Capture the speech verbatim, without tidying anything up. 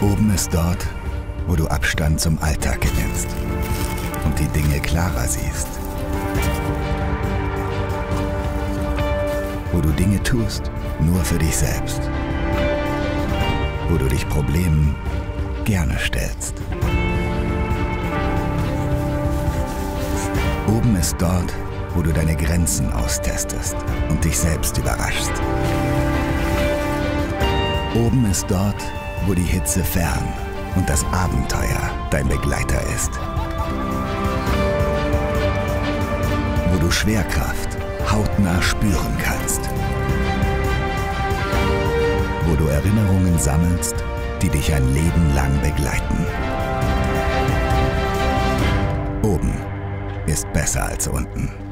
Oben ist dort, wo du Abstand zum Alltag gewinnst und die Dinge klarer siehst. Wo du Dinge tust, nur für dich selbst. Wo du dich Problemen gerne stellst. Oben ist dort, wo du deine Grenzen austestest und dich selbst überraschst. Oben ist dort, wo die Hitze fern und das Abenteuer dein Begleiter ist. Wo du Schwerkraft hautnah spüren kannst. Wo du Erinnerungen sammelst, die dich ein Leben lang begleiten. Oben ist besser als unten.